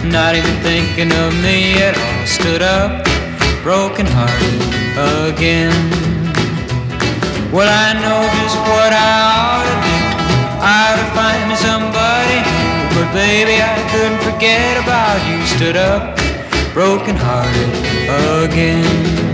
not even thinking of me at all. Stood up, broken hearted again. Well, I know just what I ought to do. I ought to find me somebody new. But baby, I couldn't forget about you. Stood up, broken hearted again.